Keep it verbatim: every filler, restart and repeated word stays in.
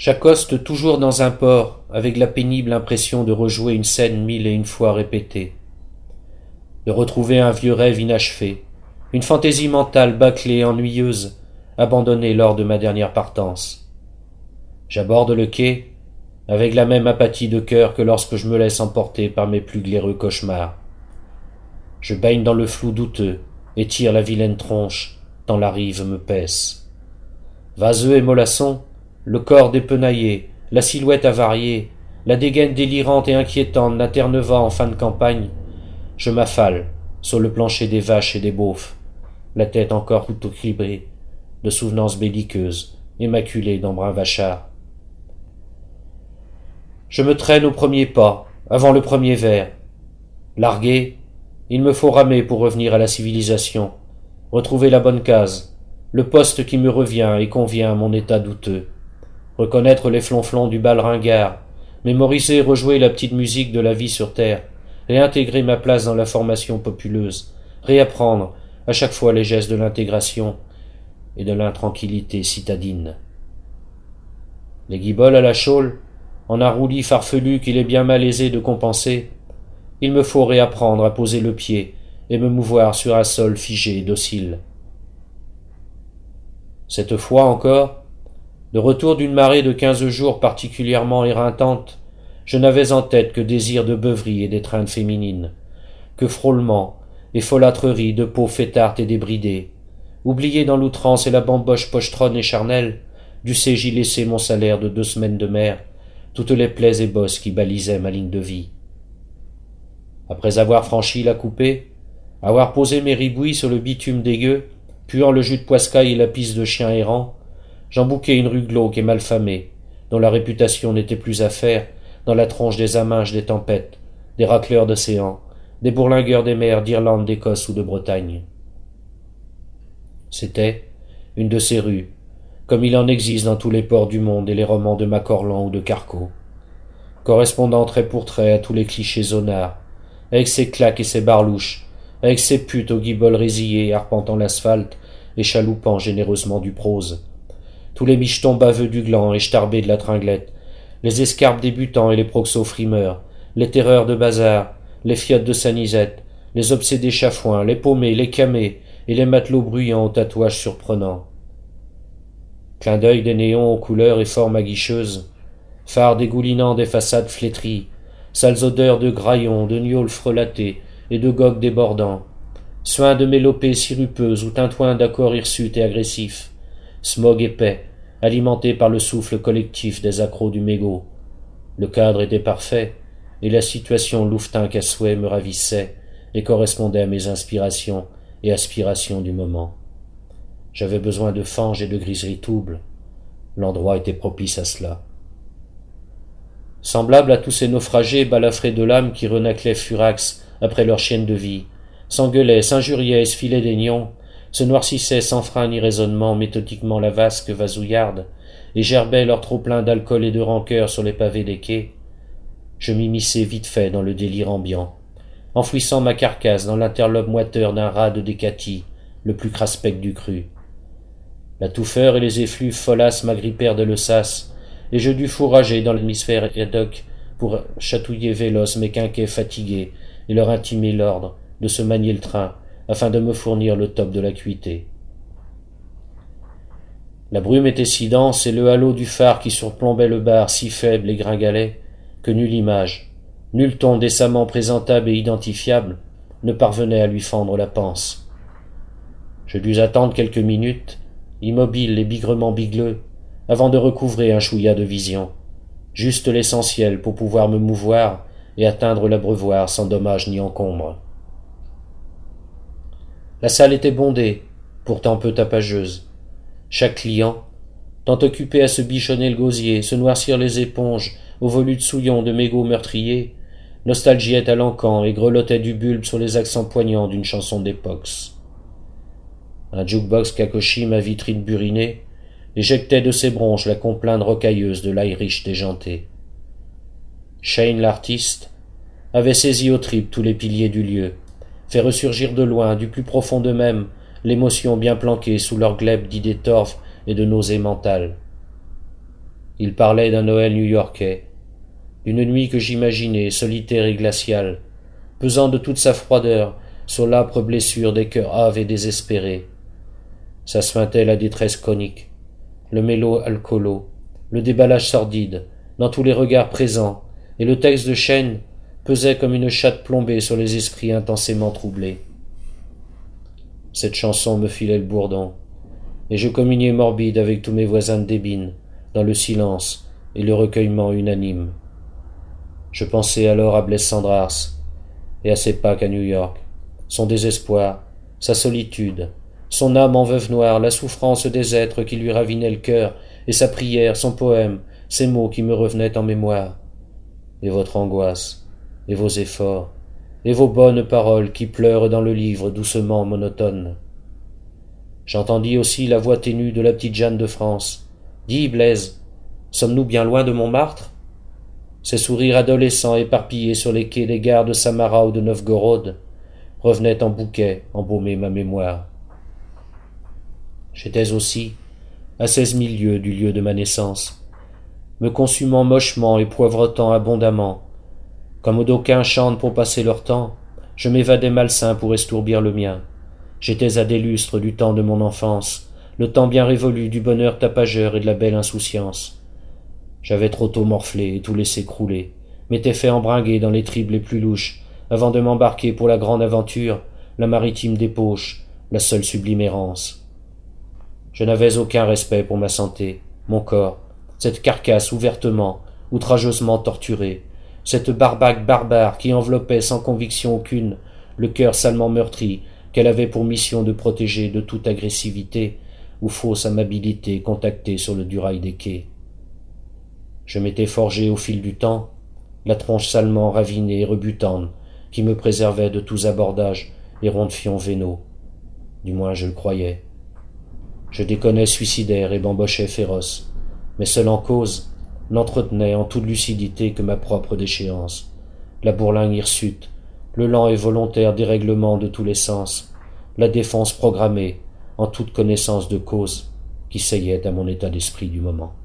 J'accoste toujours dans un port, avec la pénible impression de rejouer une scène mille et une fois répétée, de retrouver un vieux rêve inachevé, une fantaisie mentale bâclée et ennuyeuse, abandonnée lors de ma dernière partance. J'aborde le quai, avec la même apathie de cœur que lorsque je me laisse emporter par mes plus glaireux cauchemars. Je baigne dans le flou douteux, et tire la vilaine tronche, tant la rive me pèse. Vaseux et mollassons, le corps dépenaillé, la silhouette avariée, la dégaine délirante et inquiétante d'un Terre-Neuve en fin de campagne, je m'affale sur le plancher des vaches et des beaufs, la tête encore tout équilibrée de souvenances belliqueuses, immaculée d'embrun vachard. Je me traîne au premier pas, avant le premier verre. Largué, il me faut ramer pour revenir à la civilisation, retrouver la bonne case, le poste qui me revient et convient à mon état douteux, reconnaître les flonflons du bal ringard, mémoriser et rejouer la petite musique de la vie sur terre, réintégrer ma place dans la formation populeuse, réapprendre à chaque fois les gestes de l'intégration et de l'intranquillité citadine. Les guiboles à la chaule, en un roulis farfelu qu'il est bien malaisé de compenser, il me faut réapprendre à poser le pied et me mouvoir sur un sol figé et docile. Cette fois encore, de retour d'une marée de quinze jours particulièrement éreintante, je n'avais en tête que désir de beuverie et d'étreinte féminine, que frôlements et folâtreries de peau fêtarde et débridée. Oublié dans l'outrance et la bamboche pochetronne et charnelle, dussé-je y laisser mon salaire de deux semaines de mer, toutes les plaies et bosses qui balisaient ma ligne de vie. Après avoir franchi la coupée, avoir posé mes ribouilles sur le bitume dégueu, puant le jus de poiscaille et la pisse de chien errant, j'embouquai une rue glauque et malfamée, dont la réputation n'était plus à faire dans la tronche des aminges des tempêtes, des racleurs d'océan, des bourlingueurs des mers d'Irlande, d'Écosse ou de Bretagne. C'était une de ces rues, comme il en existe dans tous les ports du monde et les romans de Macorlan ou de Carco, correspondant trait pour trait à tous les clichés zonards, avec ses claques et ses barlouches, avec ses putes aux guiboles résillées arpentant l'asphalte et chaloupant généreusement du prose, tous les michetons baveux du gland et starbés de la tringlette, les escarpes débutants et les proxos frimeurs, les terreurs de bazar, les fiottes de sanisette, les obsédés chafouins, les paumés, les camés et les matelots bruyants aux tatouages surprenants. Clin d'œil des néons aux couleurs et formes aguicheuses, phares dégoulinant des façades flétries, sales odeurs de graillons, de gnôles frelatés et de gogues débordants, soins de mélopées sirupeuses ou tintouins d'accords hirsutes et agressifs, smog épais, alimenté par le souffle collectif des accros du mégot. Le cadre était parfait, et la situation louvetin qu'à souhait me ravissait et correspondait à mes inspirations et aspirations du moment. J'avais besoin de fange et de griserie double. L'endroit était propice à cela. Semblable à tous ces naufragés balafrés de l'âme qui renaclaient furax après leur chienne de vie, s'engueulaient, s'injuriaient et se filaient des nions, se noircissaient sans frein ni raisonnement méthodiquement la vasque vasouillarde, et gerbaient leur trop-plein d'alcool et de rancœur sur les pavés des quais, je m'immisçai vite fait dans le délire ambiant, enfouissant ma carcasse dans l'interlope moiteur d'un rat de Décatie, le plus craspec du cru. La touffeur et les effluves folasses m'agrippèrent de l'eussace, et je dus fourrager dans l'hémisphère hédoque pour chatouiller véloce mes quinquets fatigués et leur intimer l'ordre de se manier le train afin de me fournir le top de l'acuité. La brume était si dense et le halo du phare qui surplombait le bar si faible et gringalait que nulle image, nul ton décemment présentable et identifiable ne parvenait à lui fendre la panse. Je dus attendre quelques minutes, immobile et bigrement bigleux, avant de recouvrer un chouïa de vision, juste l'essentiel pour pouvoir me mouvoir et atteindre l'abreuvoir sans dommage ni encombre. La salle était bondée, pourtant peu tapageuse. Chaque client, tant occupé à se bichonner le gosier, se noircir les éponges au volute souillon de mégots meurtriers, nostalgiait à l'encan et grelottait du bulbe sur les accents poignants d'une chanson d'époque. Un jukebox Kakoshim à vitrine burinée éjectait de ses bronches la complainte rocailleuse de l'Irish déjanté. Shane l'artiste avait saisi aux tripes tous les piliers du lieu, fait ressurgir de loin, du plus profond d'eux-mêmes, l'émotion bien planquée sous leur glaive d'idées torves et de nausées mentales. Il parlait d'un Noël new-yorkais, d'une nuit que j'imaginais, solitaire et glaciale, pesant de toute sa froideur sur l'âpre blessure des cœurs hâves et désespérés. Ça suintait la détresse chronique, le mélo alcoolo, le déballage sordide, dans tous les regards présents, et le texte de Chêne pesait comme une chatte plombée sur les esprits intensément troublés. Cette chanson me filait le bourdon, et je communiais morbide avec tous mes voisins de débine, dans le silence et le recueillement unanime. Je pensais alors à Blaise Cendrars, et à ses Pâques à New York, son désespoir, sa solitude, son âme en veuve noire, la souffrance des êtres qui lui ravinaient le cœur, et sa prière, son poème, ces mots qui me revenaient en mémoire. Et votre angoisse, et vos efforts, et vos bonnes paroles qui pleurent dans le livre doucement monotone. J'entendis aussi la voix ténue de la petite Jeanne de France. « Dis, Blaise, sommes-nous bien loin de Montmartre ?» Ses sourires adolescents éparpillés sur les quais des gares de Samara ou de Novgorod revenaient en bouquet embaumer ma mémoire. J'étais aussi à seize mille lieues du lieu de ma naissance, me consumant mochement et poivrotant abondamment. Comme d'aucuns chantent pour passer leur temps, je m'évadais malsain pour estourbir le mien. J'étais à des lustres du temps de mon enfance, le temps bien révolu du bonheur tapageur et de la belle insouciance. J'avais trop tôt morflé et tout laissé crouler, m'étais fait embringuer dans les tribes les plus louches, avant de m'embarquer pour la grande aventure, la maritime débauche, la seule sublime errance. Je n'avais aucun respect pour ma santé, mon corps, cette carcasse ouvertement, outrageusement torturée, cette barbaque barbare qui enveloppait sans conviction aucune le cœur salement meurtri qu'elle avait pour mission de protéger de toute agressivité ou fausse amabilité contactée sur le durail des quais. Je m'étais forgé au fil du temps la tronche salement ravinée et rebutante qui me préservait de tous abordages et ronds de fions vénaux. Du moins je le croyais. Je déconnais suicidaire et bambochais féroce, mais seul en cause, n'entretenait en toute lucidité que ma propre déchéance, la bourlingue hirsute, le lent et volontaire dérèglement de tous les sens, la défense programmée, en toute connaissance de cause, qui seyait à mon état d'esprit du moment.